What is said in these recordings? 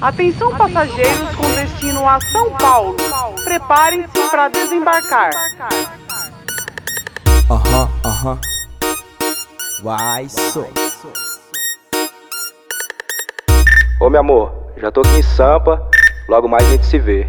Atenção passageiros com destino a São Paulo. Preparem-se para desembarcar. Vai, só. Ô meu amor, já tô aqui em Sampa, logo mais a gente se vê.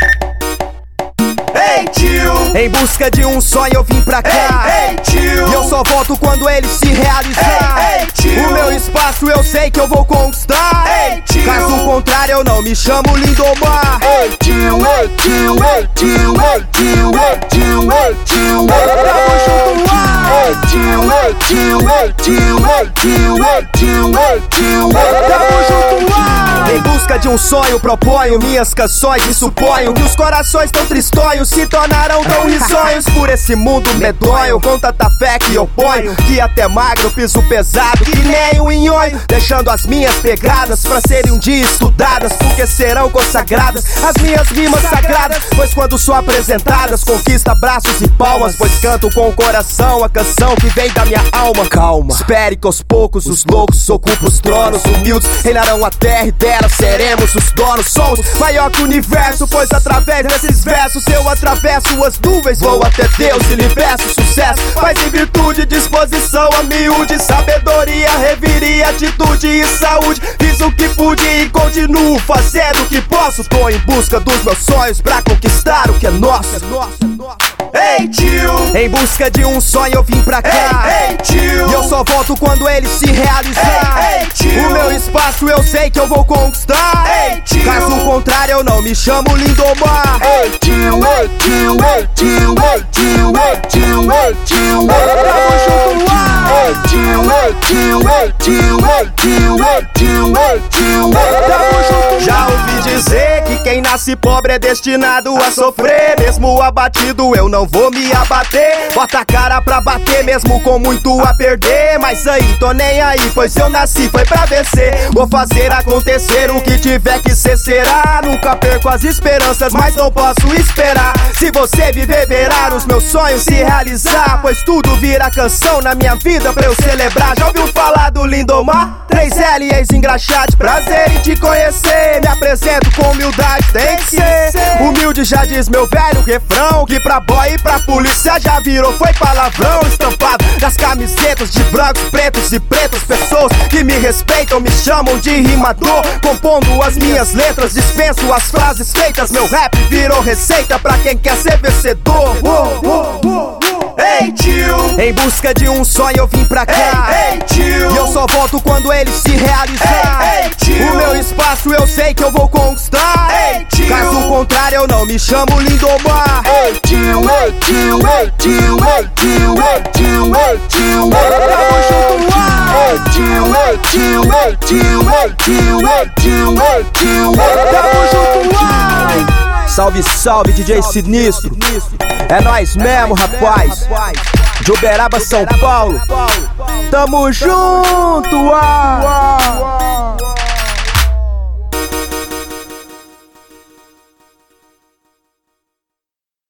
Ei tio, em busca de um sonho eu vim pra cá. Ei tio, e eu só volto quando ele se realizar. Ei tio, o meu espaço eu sei que eu vou conquistar. Ei tio, caso contrário eu não me chamo Lindomar. Ei tio, ei tio, ei tio, ei tio, ei tio, ei tio, tamo junto lá. Ei tio, ei tio, ei tio, ei tio, ei tio, ei tio, tamo junto lá. Em busca de um sonho proponho minhas canções e suponho que os corações tão tristonhos se tornarão tão risonhos por esse mundo medonho. Com tanta fé que eu ponho, que até magro piso pesado que nem um inhonho, deixando as minhas pegadas pra serem um dia estudadas, porque serão consagradas as minhas rimas sagradas. Pois quando são apresentadas conquista braços e palmas, pois canto com o coração a canção que vem da minha alma. Calma, espere que aos poucos os loucos ocupam os tronos, humildes reinarão a terra e dela seremos os donos. Somos maior que o universo, pois através desses versos eu atravesso as nuvens, vou até Deus e lhe peço sucesso. Mas em virtude, disposição, a miúde, sabedoria, reveria, atitude e saúde. Fiz o que pude e continuo fazendo o que posso. Tô em busca dos meus sonhos pra conquistar o que é nosso. Ei tio, em busca de um sonho eu vim pra cá. Ei tio, e eu só volto quando ele se realizar. Ei tio, o meu espaço eu sei que eu vou conquistar. Ei tio, caso contrário eu não me chamo Lindomar. Ei tio, ei tio, ei tio, ei tio, ei tio, ei tio, tamo junto lá. Ei tio, ei tio, ei tio, ei tio, ei tio, ei tio, tamo junto. Já ouvi dizer que quem nasce pobre é destinado a sofrer. Mesmo abatido eu não vou me abater. Bota a cara pra bater mesmo com muito a perder. Mas aí, tô nem aí, pois eu nasci foi pra vencer. Vou fazer acontecer, o que tiver que ser será. Nunca perco as esperanças, mas não posso esperar. Se você viver, verá os meus sonhos se realizar, pois tudo vira canção na minha vida pra eu celebrar. Já ouviu falar do Lindomar? 3L, ex-engraxate, prazer em te conhecer. Me apresento com humildade, tem que ser humilde, já diz meu velho refrão, que pra boy e pra polícia já virou, foi palavrão estampado nas camisetas de brancos, pretos e pretas. Pessoas que me respeitam me chamam de rimador, compondo as minhas letras, dispenso as frases feitas. Meu rap virou receita pra quem quer ser vencedor. Ei tio, em busca de um sonho eu vim pra cá. Ei tio, e eu só volto quando ele se realizar. Ei tio, o meu espaço eu sei que eu vou conquistar. Ei tio, caso contrário eu não me chamo Lindomar. Ei tio, ei tio, ei tio, ei tio, ei tio, ei tio, tamo junto lá. Ei tio, ei tio, ei tio, ei tio, ei tio, ei tio, tamo junto lá. Salve, salve, DJ Sinistro. É nóis mesmo, rapaz. De Uberaba, São Paulo. Tamo junto,